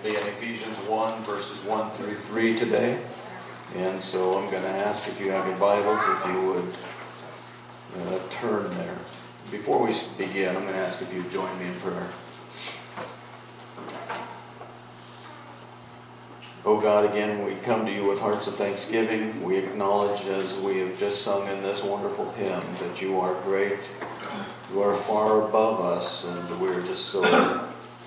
be in Ephesians 1, verses 1 through 3 today. And so I'm going to ask if you have your Bibles, if you would turn there. Before we begin, I'm going to ask if you'd join me in prayer. Oh God, again, we come to you with hearts of thanksgiving. We acknowledge, as we have just sung in this wonderful hymn, that you are great. You are far above us, and we're just so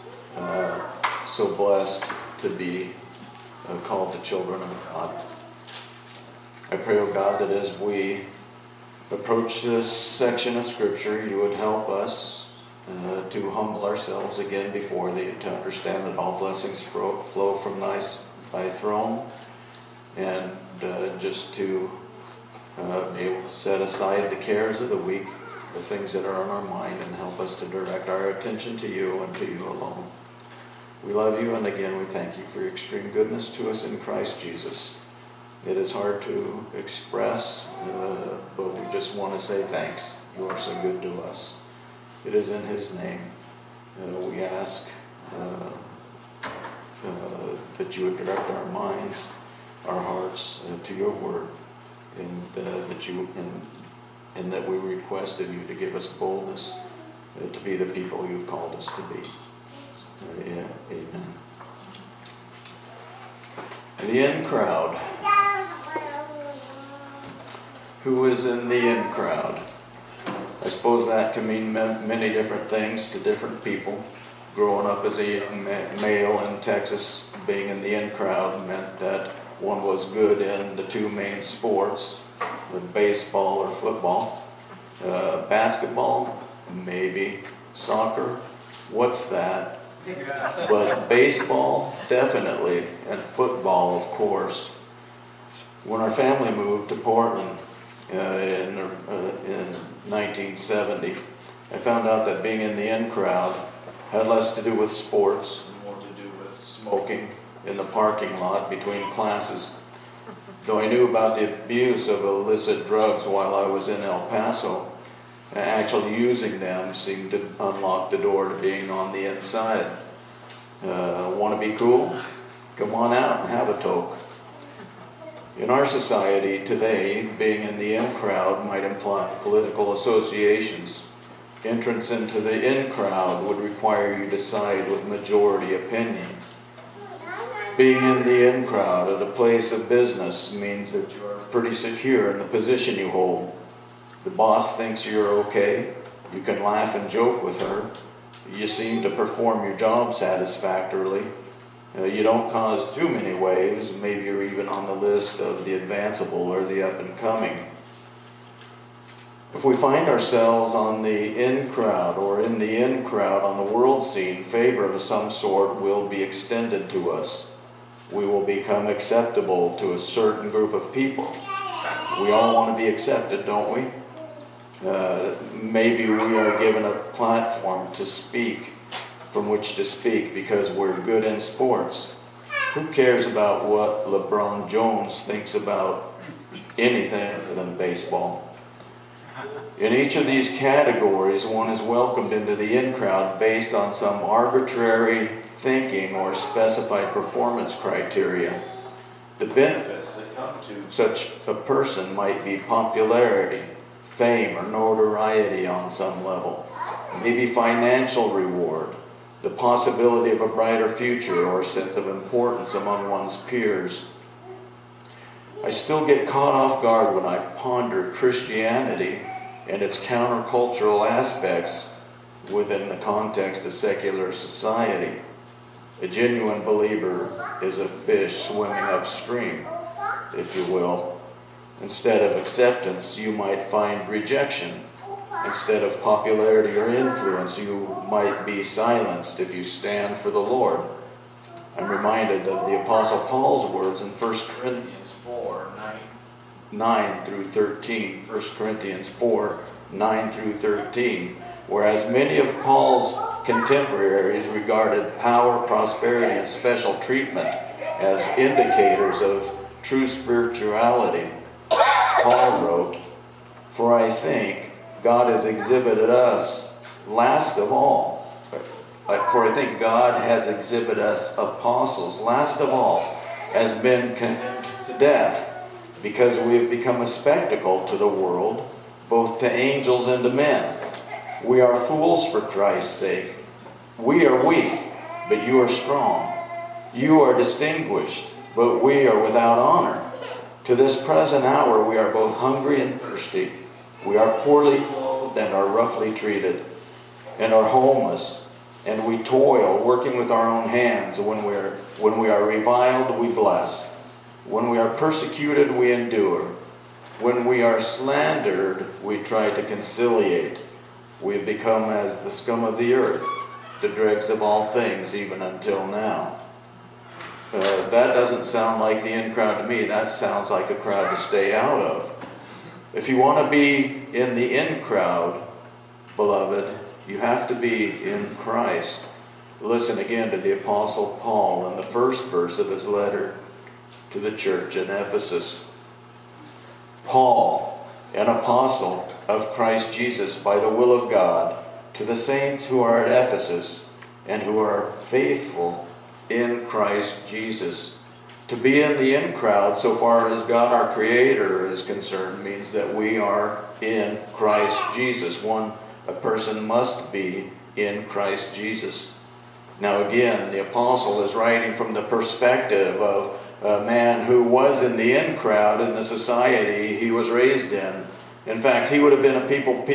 blessed to be called the children of God. I pray, oh God, that as we approach this section of Scripture, you would help us to humble ourselves again before thee, to understand that all blessings flow from thy throne, and just to be able to set aside the cares of the week, the things that are on our mind, and help us to direct our attention to you and to you alone. We love you, and again we thank you for your extreme goodness to us in Christ Jesus. It is hard to express, but we just want to say thanks. You are so good to us. It is in his name we ask that you would direct our minds, our hearts to your word, and that we request of you to give us boldness to be the people you've called us to be. Amen. The in crowd. Who is in the in crowd? I suppose that can mean many different things to different people. Growing up as a young male in Texas, being in the in crowd meant that one was good in the two main sports, with baseball or football. Basketball, maybe. Soccer, what's that? But baseball, definitely, and football, of course. When our family moved to Portland in 1970, I found out that being in the in crowd had less to do with sports and more to do with smoking in the parking lot between classes. Though I knew about the abuse of illicit drugs while I was in El Paso, actually using them seemed to unlock the door to being on the inside. Want to be cool? Come on out and have a toke. In our society today, being in the in crowd might imply political associations. Entrance into the in crowd would require you to side with majority opinion. Being in the in crowd at a place of business means that you are pretty secure in the position you hold. The boss thinks you're okay. You can laugh and joke with her. You seem to perform your job satisfactorily. You don't cause too many waves. Maybe you're even on the list of the advanceable or the up and coming. If we find ourselves on the in crowd or in the in crowd on the world scene, favor of some sort will be extended to us. We will become acceptable to a certain group of people. We all want to be accepted, don't we? Maybe we are given a platform to speak, from which to speak, because we're good in sports. Who cares about what LeBron Jones thinks about anything other than baseball? In each of these categories, one is welcomed into the in crowd based on some arbitrary thinking or specified performance criteria. The benefits that come to such a person might be popularity, fame, or notoriety on some level, maybe financial reward, the possibility of a brighter future, or a sense of importance among one's peers. I still get caught off guard when I ponder Christianity and its countercultural aspects within the context of secular society. A genuine believer is a fish swimming upstream, if you will. Instead of acceptance, you might find rejection. Instead of popularity or influence, you might be silenced if you stand for the Lord. I'm reminded of the Apostle Paul's words in 1 Corinthians 4, 9 through 13. 1 Corinthians 4, 9 through 13. Whereas many of Paul's contemporaries regarded power, prosperity, and special treatment as indicators of true spirituality, Paul wrote, "For I think God has exhibited us last of all, For I think God has exhibited us apostles, last of all, as men condemned to death, because we have become a spectacle to the world, both to angels and to men. We are fools for Christ's sake. We are weak, but you are strong. You are distinguished, but we are without honor. To this present hour we are both hungry and thirsty. We are poorly clothed and are roughly treated, and are homeless. And we toil, working with our own hands. When we are reviled, we bless. When we are persecuted, we endure. When we are slandered, we try to conciliate. We have become as the scum of the earth, the dregs of all things, even until now. That doesn't sound like the in crowd to me. That sounds like a crowd to stay out of. If you want to be in the in crowd, beloved, you have to be in Christ. Listen again to the Apostle Paul in the first verse of his letter to the church in Ephesus. Paul, an apostle of Christ Jesus by the will of God, to the saints who are at Ephesus and who are faithful in Christ Jesus. To be in the in crowd, so far as God our Creator is concerned, means that we are in Christ Jesus. A person must be in Christ Jesus. Now again, the apostle is writing from the perspective of a man who was in the in crowd in the society he was raised in. In fact, he would have been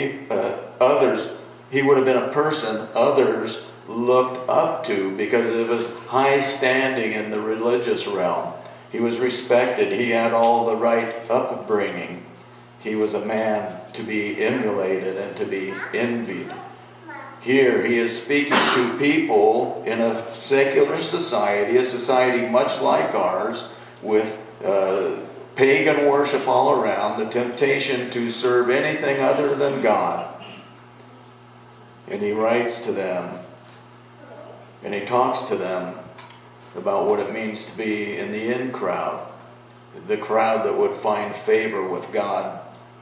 he would have been a person others looked up to because of his high standing in the religious realm. He was respected. He had all the right upbringing. He was a man to be emulated and to be envied. Here he is speaking to people in a secular society, a society much like ours, with pagan worship all around, the temptation to serve anything other than God. And he writes to them, and he talks to them about what it means to be in the in crowd, the crowd that would find favor with God.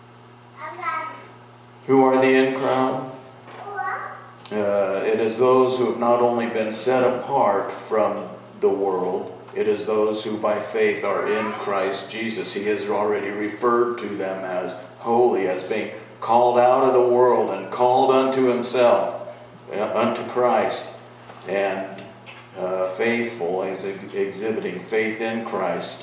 Who are the in crowd? It is those who have not only been set apart from the world, it is those who by faith are in Christ Jesus. He has already referred to them as holy, as being called out of the world and called unto himself, unto Christ, and faithful, as exhibiting faith in Christ.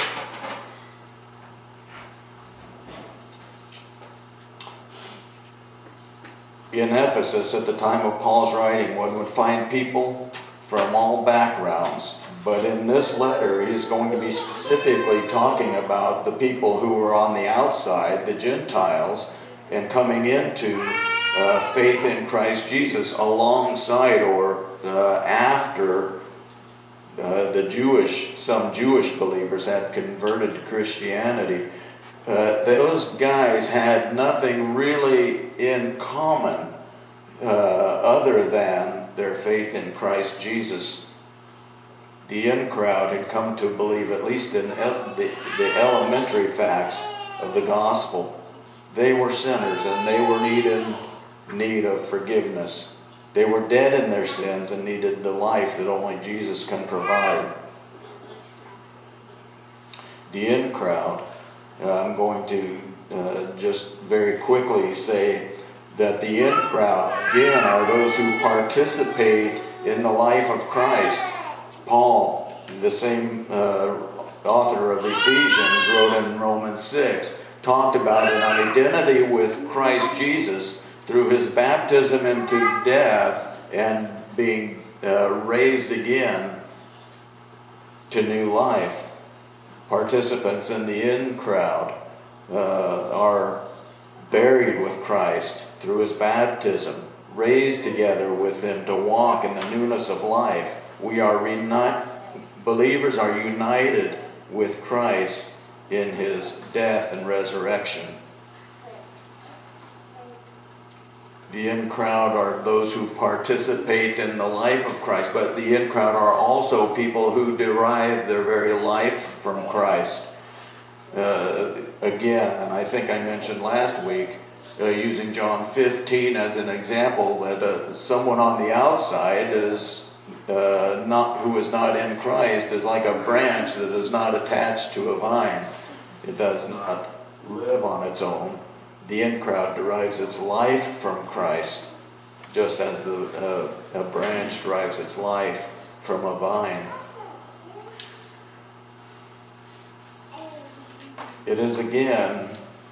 In Ephesus, at the time of Paul's writing, one would find people from all backgrounds. But in this letter, he's going to be specifically talking about the people who were on the outside, the Gentiles, and coming into faith in Christ Jesus alongside or after some Jewish believers had converted to Christianity. Those guys had nothing really in common other than their faith in Christ Jesus. The in crowd had come to believe, at least in the elementary facts of the gospel. They were sinners and they were in need of forgiveness. They were dead in their sins and needed the life that only Jesus can provide. The in crowd, I'm going to just very quickly say that the in crowd, again, are those who participate in the life of Christ. Paul, the same author of Ephesians, wrote in Romans 6, talked about an identity with Christ Jesus through his baptism into death and being raised again to new life. Participants in the in crowd are buried with Christ through his baptism, raised together with him to walk in the newness of life. Believers are united with Christ in his death and resurrection. The in crowd are those who participate in the life of Christ, but the in crowd are also people who derive their very life from Christ. Again, and I think I mentioned last week, using John 15 as an example, that someone on the outside is who is not in Christ is like a branch that is not attached to a vine. It does not live on its own. The in-crowd derives its life from Christ, just as a branch derives its life from a vine. It is again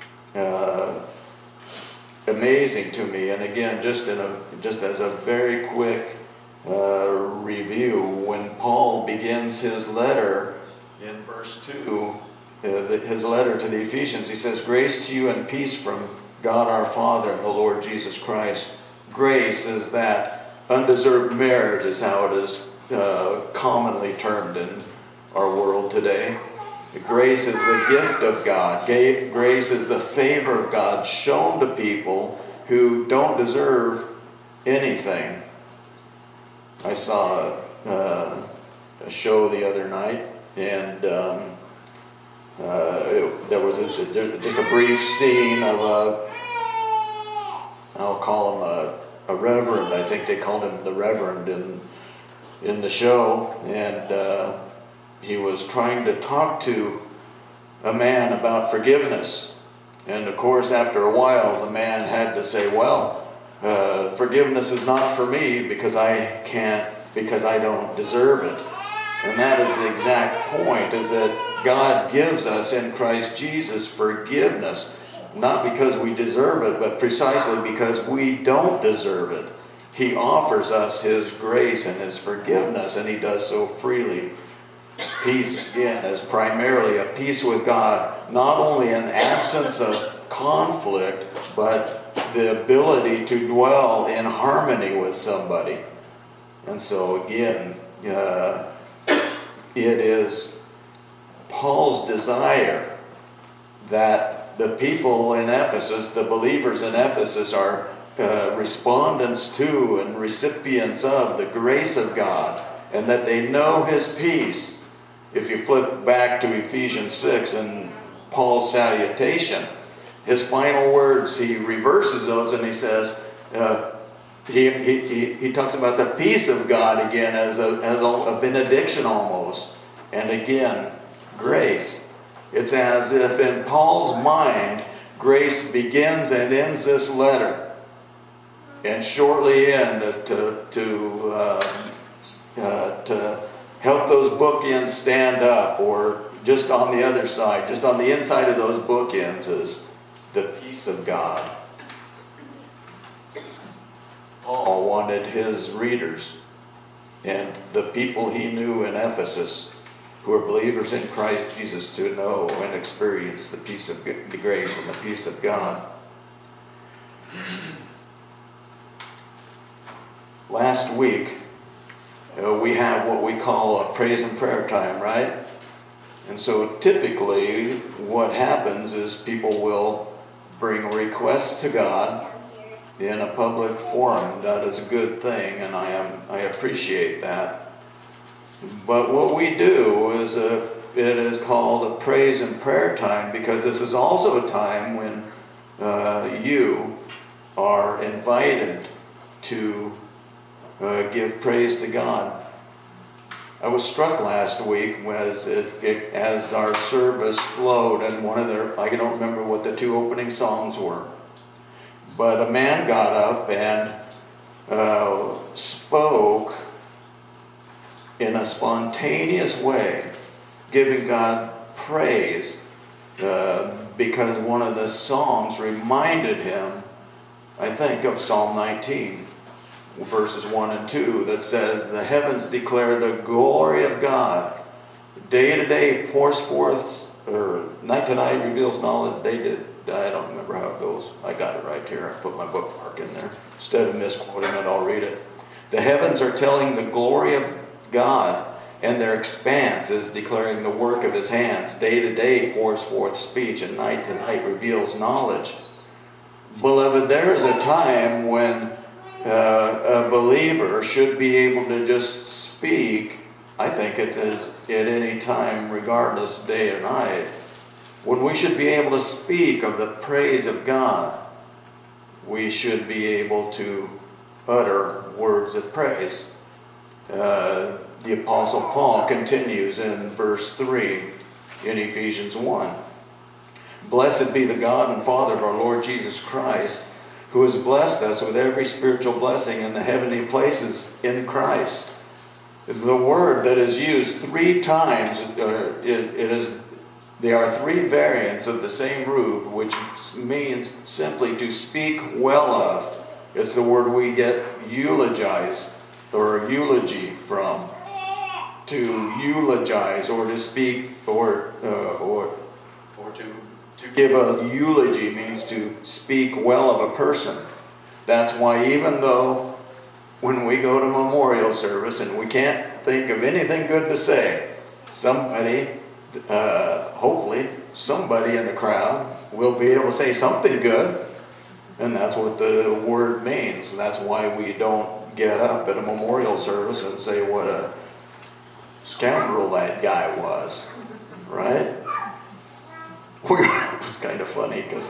amazing to me, and again, just as a very quick review, when Paul begins his letter in verse 2, his letter to the Ephesians, he says, "Grace to you and peace from God our Father and the Lord Jesus Christ." Grace is that undeserved merit, is how it is commonly termed in our world today. Grace is the gift of God. Grace is the favor of God shown to people who don't deserve anything. I saw a show the other night, and there was just a brief scene of I'll call him a reverend. I think they called him the reverend in the show, and he was trying to talk to a man about forgiveness. And of course, after a while, the man had to say, well, forgiveness is not for me because I don't deserve it. And that is the exact point, is that God gives us in Christ Jesus forgiveness, not because we deserve it, but precisely because we don't deserve it. He offers us His grace and His forgiveness, and He does so freely. Peace, again, is primarily a peace with God, not only an absence of conflict, but the ability to dwell in harmony with somebody. And so, again, it is Paul's desire that the people in Ephesus, the believers in Ephesus, are respondents to and recipients of the grace of God, and that they know His peace. If you flip back to Ephesians 6 and Paul's salutation, his final words, he reverses those, and he says, he talks about the peace of God again as a benediction almost. And again, grace. It's as if in Paul's mind, grace begins and ends this letter. And shortly end to help those bookends stand up, or just on the other side, just on the inside of those bookends, is the peace of God. Paul wanted his readers and the people he knew in Ephesus, who are believers in Christ Jesus, to know and experience the peace of the grace and the peace of God. Last week, we have what we call a praise and prayer time, right? And so typically what happens is people will bring requests to God in a public forum. That is a good thing, and I appreciate that. But what we do is it is called a praise and prayer time, because this is also a time when you are invited to give praise to God. I was struck last week as our service flowed, and I don't remember what the two opening songs were, but a man got up and spoke in a spontaneous way, giving God praise, because one of the songs reminded him, I think, of Psalm 19. Verses 1 and 2, that says, "The heavens declare the glory of God. Day to day pours forth, or night to night reveals knowledge." I don't remember how it goes. I got it right here. I put my bookmark in there. Instead of misquoting it, I'll read it. "The heavens are telling the glory of God, and their expanse is declaring the work of His hands. Day to day pours forth speech, and night to night reveals knowledge." Beloved, there is a time when a believer should be able to just speak. I think it's at any time, regardless, day or night, when we should be able to speak of the praise of God. we should be able to utter words of praise. The Apostle Paul continues in verse 3 in Ephesians 1. Blessed be the God and Father of our Lord Jesus Christ, who has blessed us with every spiritual blessing in the heavenly places in Christ. The word that is used 3 times, there are 3 variants of the same root, which means simply to speak well of. It's the word we get eulogize or eulogy from. To eulogize or to speak or to give a eulogy means to speak well of a person. That's why even though when we go to memorial service and we can't think of anything good to say, somebody, hopefully somebody in the crowd will be able to say something good. And that's what the word means. That's why we don't get up at a memorial service and say what a scoundrel that guy was, right? It was kind of funny because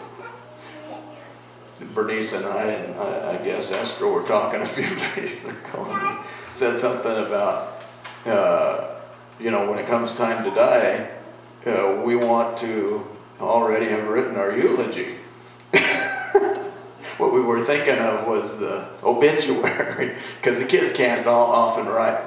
Bernice and I guess Esther were talking a few days ago, and we said something about, when it comes time to die, we want to already have written our eulogy. What we were thinking of was the obituary, because the kids can't often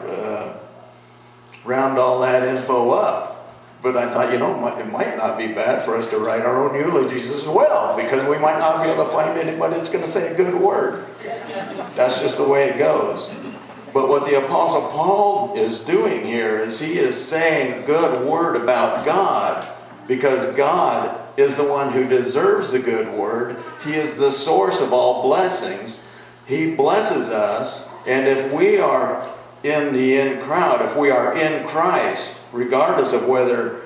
round all that info up. But I thought, it might not be bad for us to write our own eulogies as well, because we might not be able to find anybody that's going to say a good word. That's just the way it goes. But what the Apostle Paul is doing here is he is saying a good word about God, because God is the one who deserves the good word. He is the source of all blessings. He blesses us, and if we are in the in crowd, if we are in Christ, regardless of where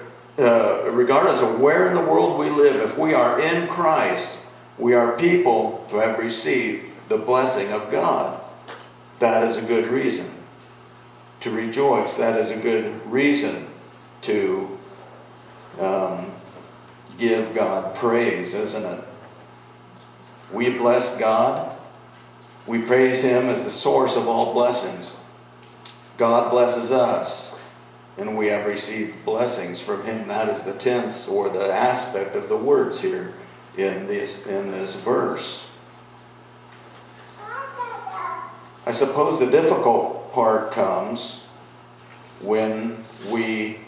in the world we live, if we are in Christ, we are people who have received the blessing of God. That is a good reason to rejoice. That is a good reason to give God praise, isn't it? We bless God. We praise Him as the source of all blessings. God blesses us, and we have received blessings from Him. That is the tense or the aspect of the words here in this verse. I suppose the difficult part comes when we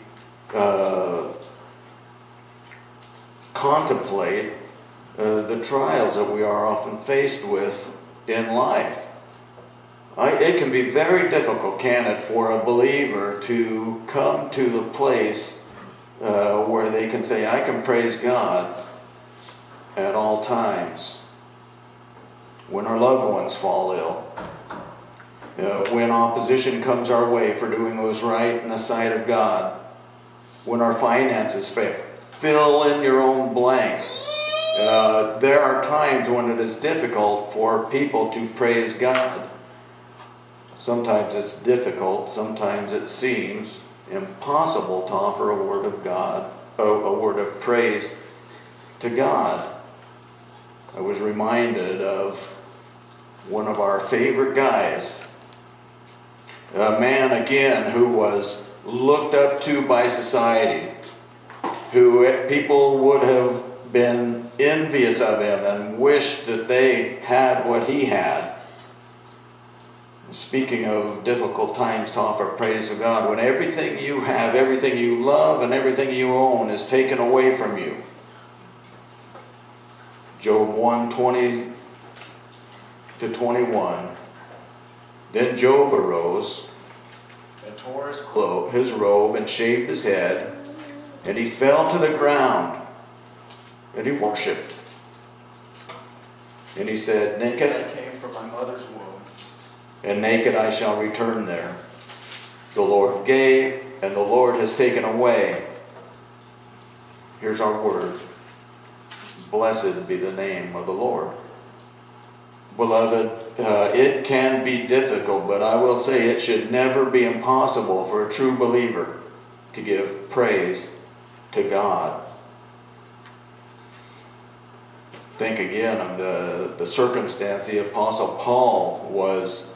contemplate the trials that we are often faced with in life. It can be very difficult, can it, for a believer to come to the place where they can say, I can praise God at all times. When our loved ones fall ill, when opposition comes our way for doing what is right in the sight of God, when our finances fail, fill in your own blank. There are times when it is difficult for people to praise God. Sometimes it's difficult, sometimes it seems impossible to offer a word of God, a word of praise to God. I was reminded of one of our favorite guys, a man again who was looked up to by society, who people would have been envious of him and wished that they had what he had. Speaking of difficult times to offer praise to God, when everything you have, everything you love, and everything you own is taken away from you. Job 1:20-21. Then Job arose and tore his robe and shaved his head, and he fell to the ground, and he worshipped. And he said, naked I came from my mother's womb, and naked I shall return there. The Lord gave, and the Lord has taken away. Here's our word. Blessed be the name of the Lord. Beloved, it can be difficult, but I will say it should never be impossible for a true believer to give praise to God. think again of the circumstance the Apostle Paul was,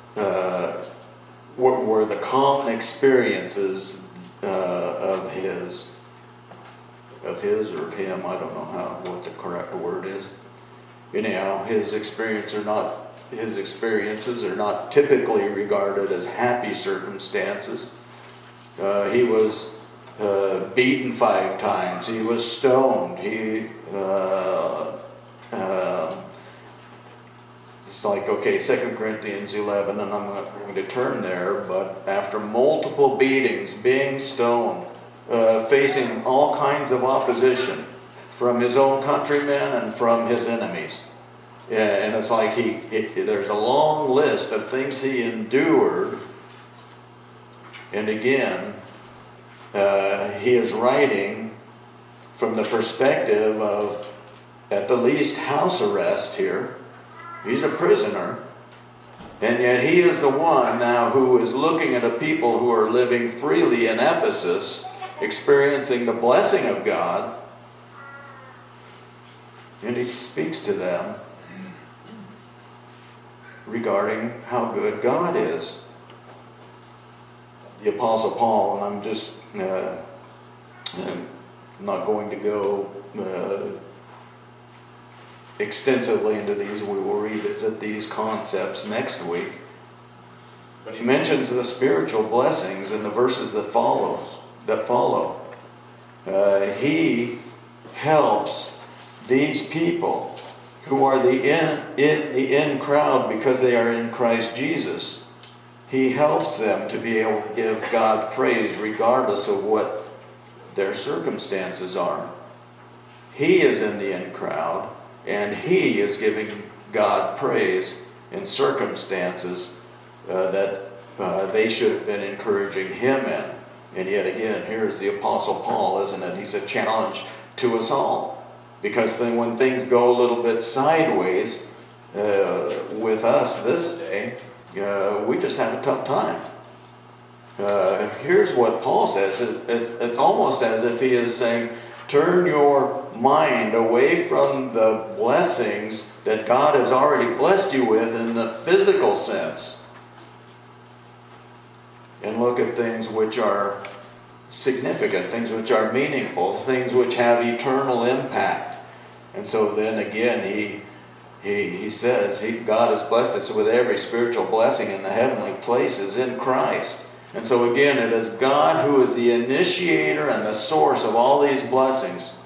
were the common experiences of his or of him, I don't know what the correct word is. Anyhow, his experiences are not typically regarded as happy circumstances. He was beaten 5 times. He was stoned. It's like, okay, 2 Corinthians 11, and I'm not going to turn there, but after multiple beatings, being stoned, facing all kinds of opposition from his own countrymen and from his enemies. And it's like there's a long list of things he endured. And again, he is writing from the perspective of, at the least, house arrest here. He's a prisoner. And yet he is the one now who is looking at a people who are living freely in Ephesus, experiencing the blessing of God. And he speaks to them regarding how good God is. The Apostle Paul, and I'm just I'm not going to go extensively into these. We will revisit these concepts next week. But he mentions the spiritual blessings in the verses that follow. He helps these people who are in the in crowd because they are in Christ Jesus. He helps them to be able to give God praise regardless of what their circumstances are. He is in the in crowd, and he is giving God praise in circumstances that they should have been encouraging him in. And yet again, here's the Apostle Paul, isn't it? He's a challenge to us all. Because then when things go a little bit sideways with us this day, we just have a tough time. Here's what Paul says. It's almost as if he is saying, turn your mind away from the blessings that God has already blessed you with in the physical sense, and look at things which are significant, things which are meaningful, things which have eternal impact. And so then again, he says God has blessed us with every spiritual blessing in the heavenly places in Christ. And so again, it is God who is the initiator and the source of all these blessings.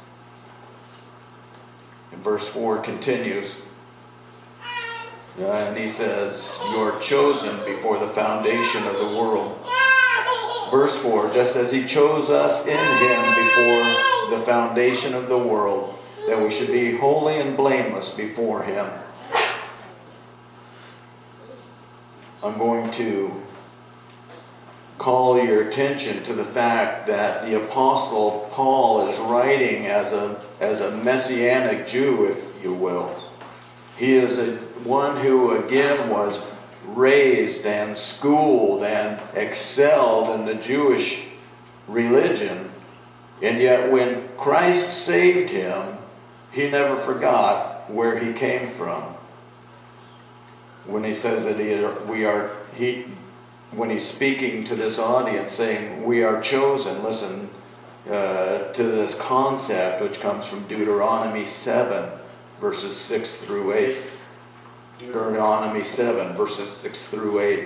And verse 4 continues, and he says, "You're chosen before the foundation of the world." Verse 4, just as he chose us in him before the foundation of the world, that we should be holy and blameless before him. I'm going to call your attention to the fact that the Apostle Paul is writing as a Messianic Jew, if you will. He is one who again was raised and schooled and excelled in the Jewish religion. And yet when Christ saved him, he never forgot where he came from. When he says that when he's speaking to this audience saying, we are chosen, listen to this concept which comes from Deuteronomy 7, verses 6 through 8. Deuteronomy 7, verses 6 through 8.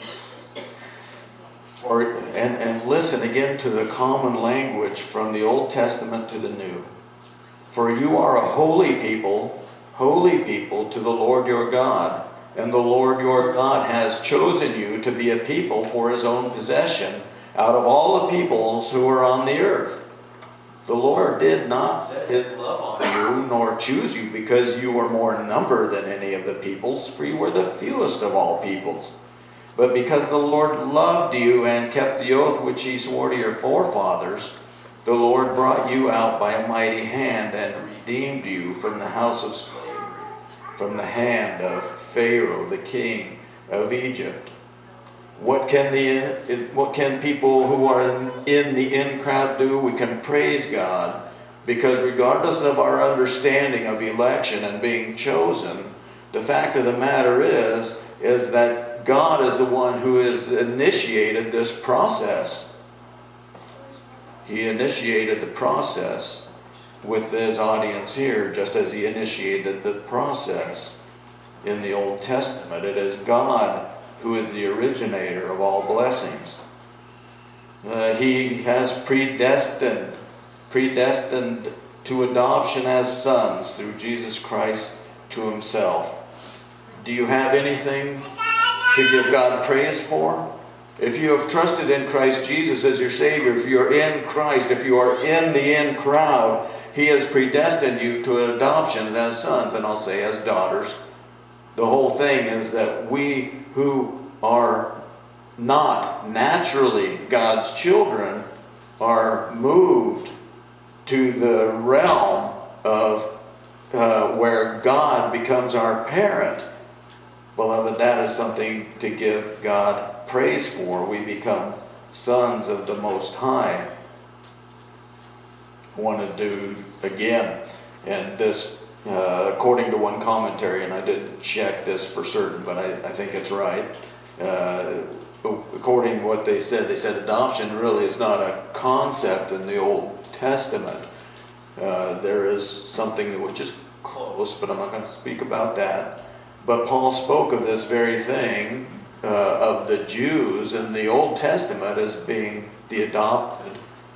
And listen again to the common language from the Old Testament to the New. For you are a holy people to the Lord your God, and the Lord your God has chosen you to be a people for his own possession out of all the peoples who are on the earth. The Lord did not set his love on you, nor choose you because you were more in number than any of the peoples, for you were the fewest of all peoples. But because the Lord loved you and kept the oath which he swore to your forefathers, the Lord brought you out by a mighty hand and redeemed you from the house of slavery, from the hand of Pharaoh, the king of Egypt. What can people who are in the in crowd do? We can praise God Because regardless of our understanding of election and being chosen, the fact of the matter is that God is the one who has initiated this process. He initiated the process with this audience here, just as he initiated the process in the Old Testament. It is God who is the originator of all blessings. He has predestined to adoption as sons through Jesus Christ to himself. Do you have anything to give God praise for? If you have trusted in Christ Jesus as your Savior, if you are in Christ, if you are in the in crowd, he has predestined you to adoption as sons, and I'll say as daughters. The whole thing is that we who are not naturally God's children are moved to the realm of where God becomes our parent. Beloved, that is something to give God praise for. We become sons of the Most High. I want to do again, and this, according to one commentary, and I didn't check this for certain, but I think it's right. According to what they said adoption really is not a concept in the Old Testament. There is something which is close, but I'm not going to speak about that. But Paul spoke of this very thing of the Jews in the Old Testament as being the adopted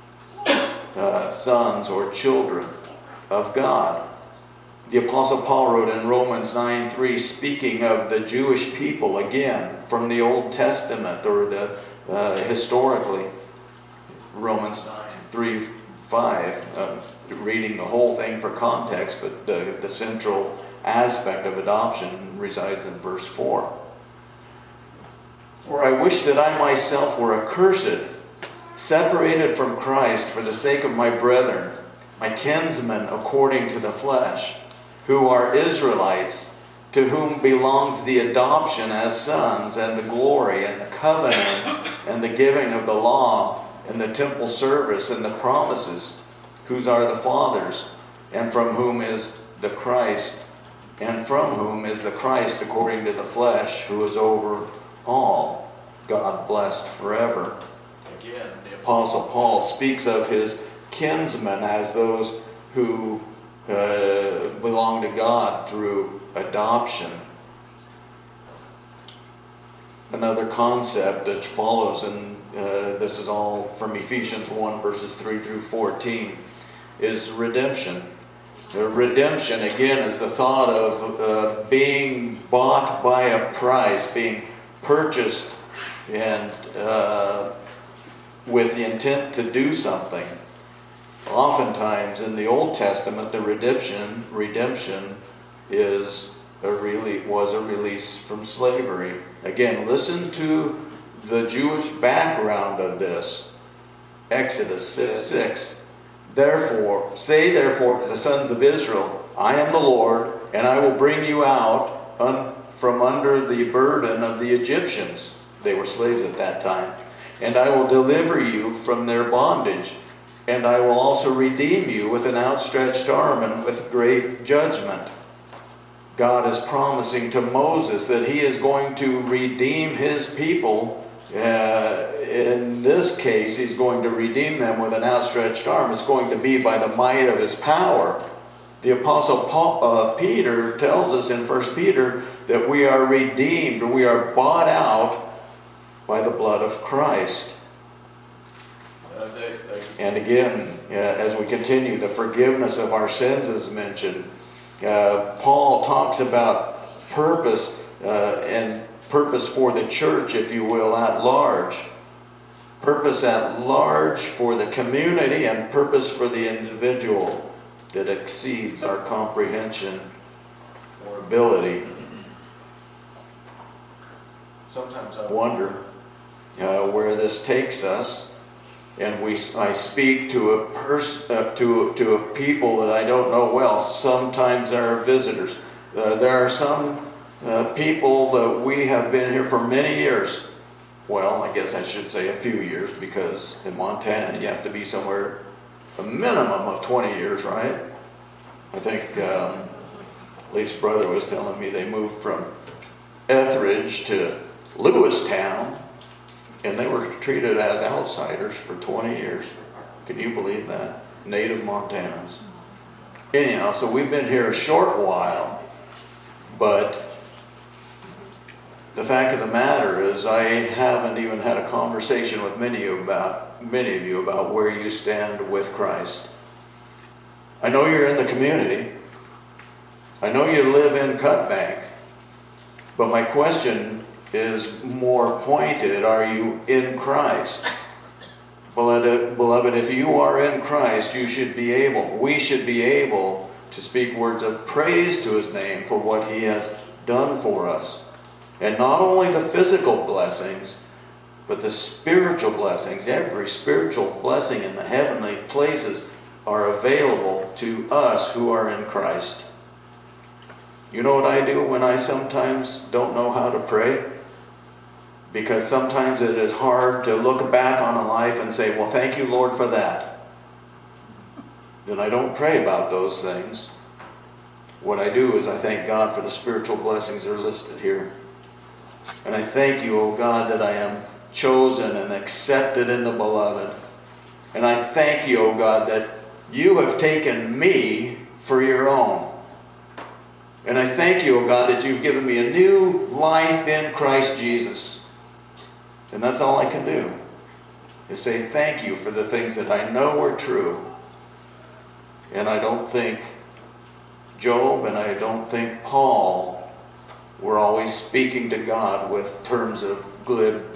sons or children of God. The Apostle Paul wrote in Romans 9:3, speaking of the Jewish people, again, from the Old Testament, or the historically, Romans 9:3-5, reading the whole thing for context, but the central aspect of adoption resides in verse 4. For I wish that I myself were accursed, separated from Christ for the sake of my brethren, my kinsmen according to the flesh, who are Israelites, to whom belongs the adoption as sons, and the glory, and the covenants, and the giving of the law, and the temple service, and the promises, whose are the fathers, and from whom is the Christ, according to the flesh, who is over all, God blessed forever. Again, the Apostle Paul speaks of his kinsmen as those who belong to God through adoption. Another concept that follows, and this is all from Ephesians 1 verses 3-14, is redemption. Redemption, again, is the thought of being bought by a price, being purchased, and with the intent to do something. Oftentimes in the Old Testament, the redemption was a release from slavery. Again, listen to the Jewish background of this. Exodus 6. Say therefore to the sons of Israel, I am the Lord, and I will bring you out from under the burden of the Egyptians. They were slaves at that time. And I will deliver you from their bondage. And I will also redeem you with an outstretched arm and with great judgment. God is promising to Moses that he is going to redeem his people. In this case, he's going to redeem them with an outstretched arm. It's going to be by the might of his power. The Apostle Peter tells us in 1 Peter that we are redeemed, or we are bought out by the blood of Christ. And again, as we continue, the forgiveness of our sins is mentioned. Paul talks about purpose and purpose for the church, if you will, at large. Purpose at large for the community, and purpose for the individual that exceeds our comprehension or ability. Sometimes I wonder where this takes us. And I speak to a people that I don't know well. Sometimes there are visitors. There are some people that we have been here for many years. Well, I guess I should say a few years, because in Montana you have to be somewhere a minimum of 20 years, right? I think Leif's brother was telling me they moved from Etheridge to Lewistown, and they were treated as outsiders for 20 years. Can you believe that? Native Montanans. Anyhow, so we've been here a short while, but the fact of the matter is I haven't even had a conversation with many of you about where you stand with Christ. I know you're in the community. I know you live in Cutbank. But my question is more pointed. Are you in Christ? Beloved, if you are in Christ, we should be able to speak words of praise to His name for what He has done for us. And not only the physical blessings, but the spiritual blessings. Every spiritual blessing in the heavenly places are available to us who are in Christ. You know what I do when I sometimes don't know how to pray? Because sometimes it is hard to look back on a life and say, well, thank you, Lord, for that. Then I don't pray about those things. What I do is I thank God for the spiritual blessings that are listed here. And I thank you, O God, that I am chosen and accepted in the Beloved. And I thank you, O God, that you have taken me for your own. And I thank you, O God, that you've given me a new life in Christ Jesus. And that's all I can do, is say thank you for the things that I know are true. And I don't think Job and I don't think Paul were always speaking to God with terms of glib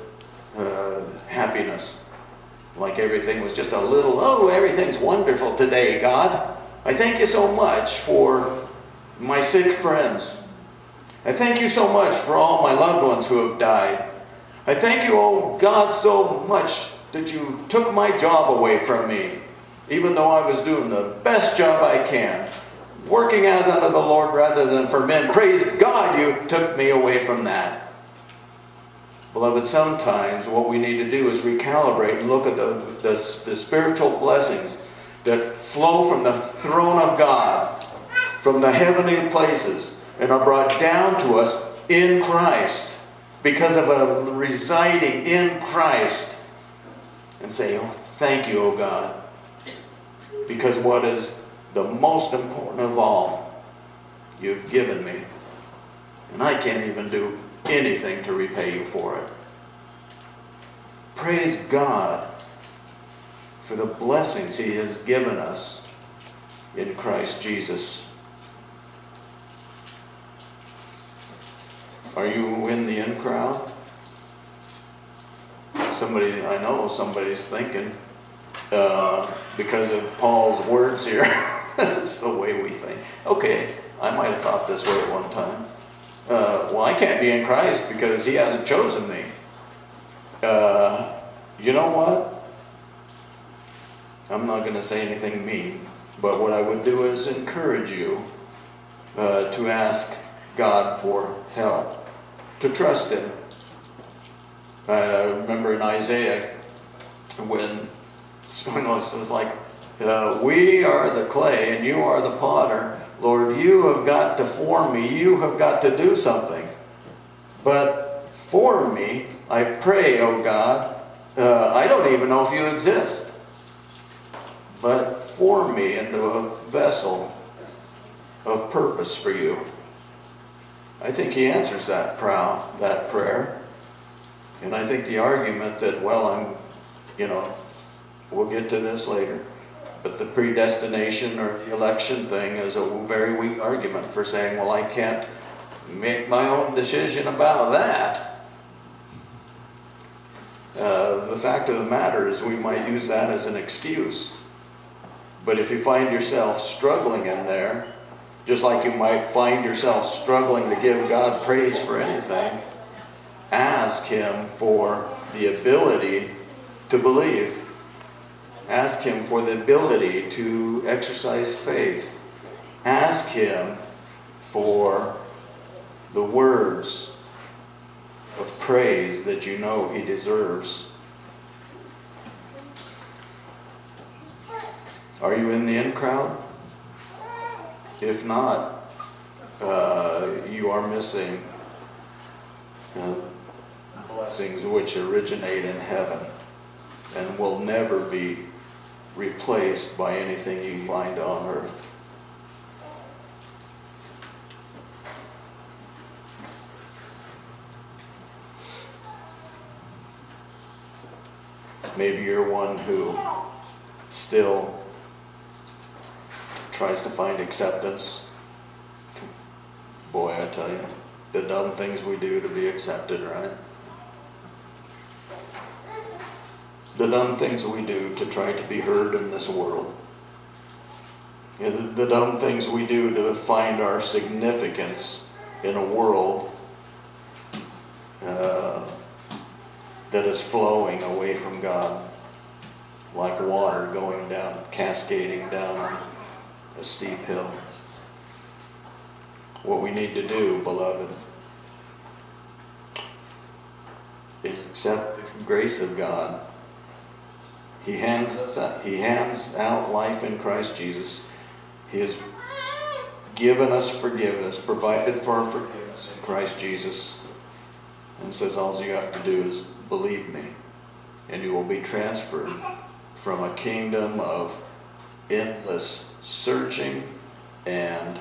happiness. Like everything was just a little, oh, everything's wonderful today, God. I thank you so much for my sick friends. I thank you so much for all my loved ones who have died. I thank you, oh God, so much that you took my job away from me, even though I was doing the best job I can, working as unto the Lord rather than for men. Praise God, you took me away from that. Beloved, sometimes what we need to do is recalibrate and look at the spiritual blessings that flow from the throne of God, from the heavenly places, and are brought down to us in Christ, because of a residing in Christ, and say, oh, thank you, O God. Because what is the most important of all, you've given me. And I can't even do anything to repay you for it. Praise God for the blessings He has given us in Christ Jesus. Are you in the in crowd? I know somebody's thinking, because of Paul's words here, it's the way we think. Okay, I might have thought this way at one time. Well, I can't be in Christ because He hasn't chosen me. You know what? I'm not going to say anything mean, but what I would do is encourage you to ask God for help, to trust Him. I remember in Isaiah when someone says like, we are the clay and you are the potter. Lord, you have got to form me. You have got to do something. But for me, I pray, oh God, I don't even know if you exist. But form me into a vessel of purpose for you. I think He answers that prayer. And I think the argument that, well, we'll get to this later, but the predestination or the election thing is a very weak argument for saying, well, I can't make my own decision about that. The fact of the matter is we might use that as an excuse. But if you find yourself struggling in there, just like you might find yourself struggling to give God praise for anything, ask Him for the ability to believe. Ask Him for the ability to exercise faith. Ask Him for the words of praise that you know He deserves. Are you in the in crowd? If not, you are missing blessings which originate in heaven and will never be replaced by anything you find on earth. Maybe you're one who still tries to find acceptance. Boy, I tell you, the dumb things we do to be accepted, right? The dumb things we do to try to be heard in this world. The dumb things we do to find our significance in a world that is flowing away from God, like water going down, cascading down a steep hill. What we need to do, beloved, is accept the grace of God. He hands out life in Christ Jesus. He has given us forgiveness, provided for our forgiveness in Christ Jesus, and says all you have to do is believe me, and you will be transferred from a kingdom of endless searching and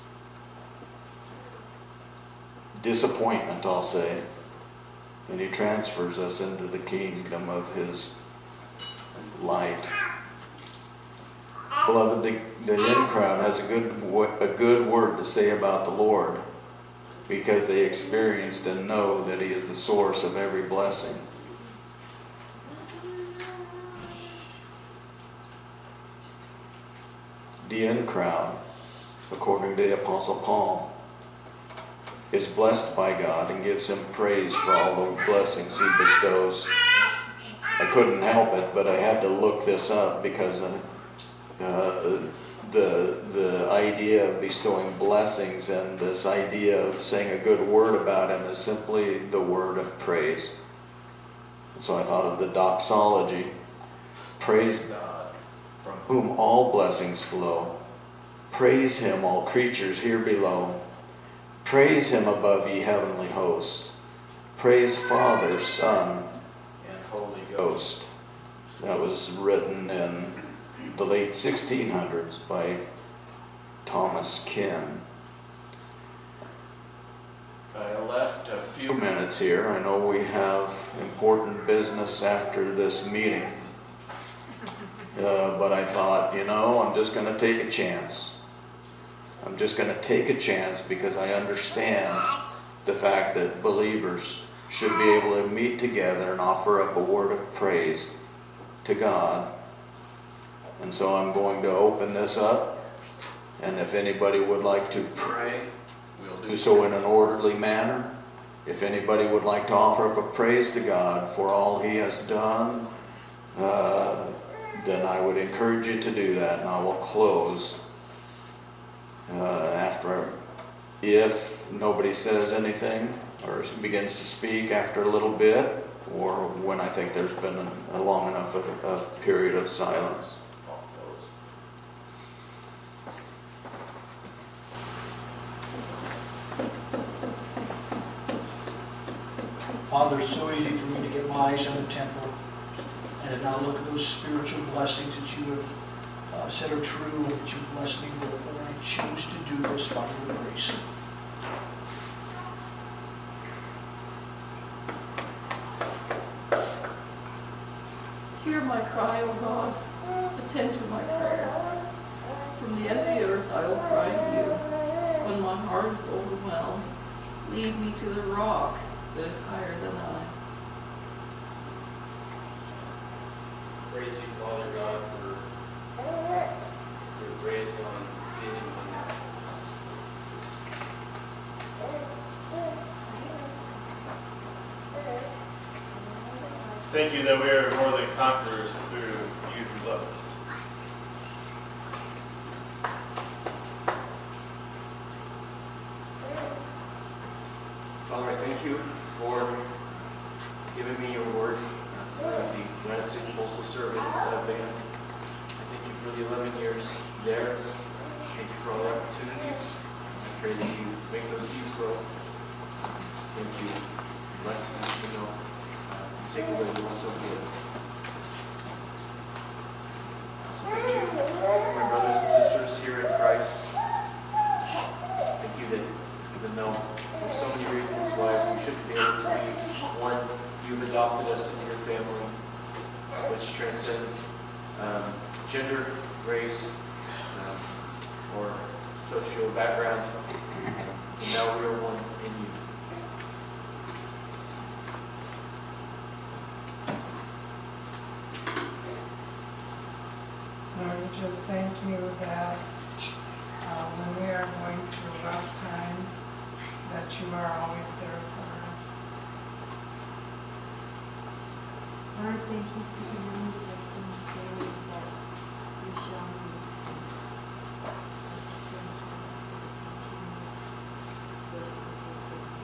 disappointment, I'll say, and he transfers us into the kingdom of his light. Beloved, the in crowd has a good word to say about the Lord, because they experienced and know that he is the source of every blessing. The in crowd, according to the Apostle Paul, is blessed by God and gives him praise for all the blessings he bestows. I couldn't help it, but I had to look this up because the idea of bestowing blessings and this idea of saying a good word about him is simply the word of praise. And so I thought of the doxology. Praise God, from whom all blessings flow. Praise him, all creatures here below. Praise him above ye heavenly hosts. Praise Father, Son, and Holy Ghost. That was written in the late 1600s by Thomas Ken. I left a few minutes here. I know we have important business after this meeting. But I thought, I'm just going to take a chance. I'm just going to take a chance because I understand the fact that believers should be able to meet together and offer up a word of praise to God. And so I'm going to open this up, and if anybody would like to pray, we'll do so in an orderly manner. If anybody would like to offer up a praise to God for all he has done, then I would encourage you to do that, and I will close after, if nobody says anything or begins to speak after a little bit, or when I think there's been a long enough a period of silence. I'll close. Father, it's so easy for me to get my eyes on the temple and to not look at those spiritual blessings that you have said are true and that you've blessed me with. And I choose to do this by your grace. Hear my cry, O God. Attend to my prayer. From the end of the earth I will cry to you. When my heart is overwhelmed, lead me to the rock that is higher than I. Praise you, Father God, for your grace on being on that. Thank you that we are more than conquerors through you who love us. Father, I thank you for giving me your word, the United States Postal Service band. I thank you for the 11 years there. Thank you for all the opportunities. I pray that you make those seeds grow. Thank you. Bless us to know. Take away the so good. So thank you for my brothers and sisters here in Christ. Thank you that even though there's so many reasons why we shouldn't be able to be one, you've adopted us into your family, which transcends gender, race, or social background. And now we are one in you. Lord, we just thank you that when we are going through rough times, that you are always there for us. Lord, thank you for the many blessings daily that you show me. I just thank you for the continued blessings you give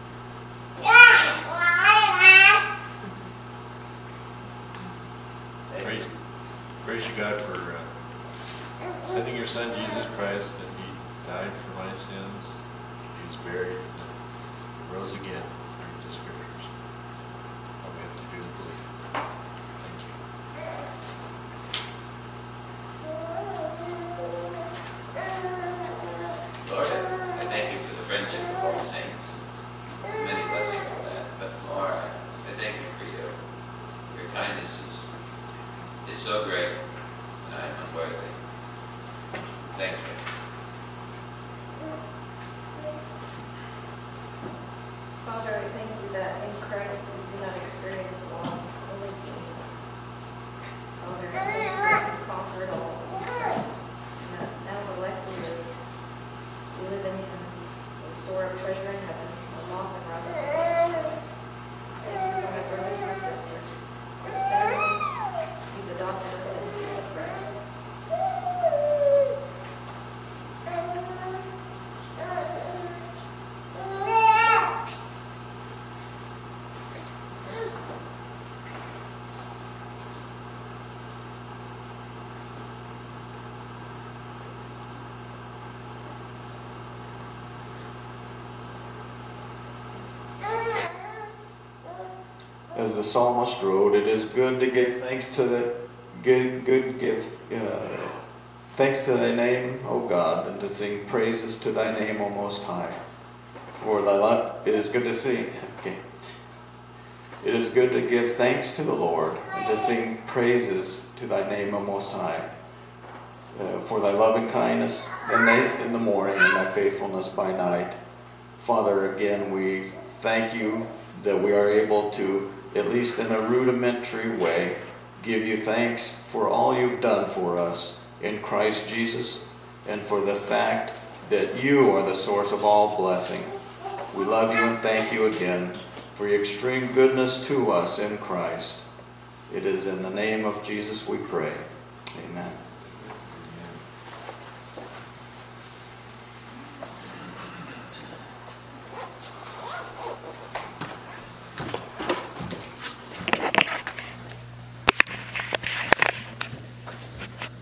me. Praise you, God, for sending your Son, Jesus Christ, that he died for my sins, he was buried, and rose again, according to the Scriptures. All we have to do is believe. Thank you. Lord, I thank you for the friendship of all the saints. Many blessings for that. But Lord, I thank you for you. Your kindness is so great, and I am unworthy. Thank you. Father, I thank you that in Christ we do not experience loss, only gain. Father, I thank you that you conquered all in Christ, and that now the life we live in Him, the store of treasure in heaven, the moth and rust will not destroy. Thank you for my brothers and sisters, for the family you've adopted us into in Christ. As the psalmist wrote, it is good to give thanks to thanks to thy name, O God, and to sing praises to thy name, O Most High. For thy love, it is good to sing. Okay. It is good to give thanks to the Lord and to sing praises to thy name, O Most High. For thy loving kindness in the morning and thy faithfulness by night. Father, again, we thank you that we are able to, at least in a rudimentary way, give you thanks for all you've done for us in Christ Jesus, and for the fact that you are the source of all blessing. We love you and thank you again for your extreme goodness to us in Christ. It is in the name of Jesus we pray. Amen.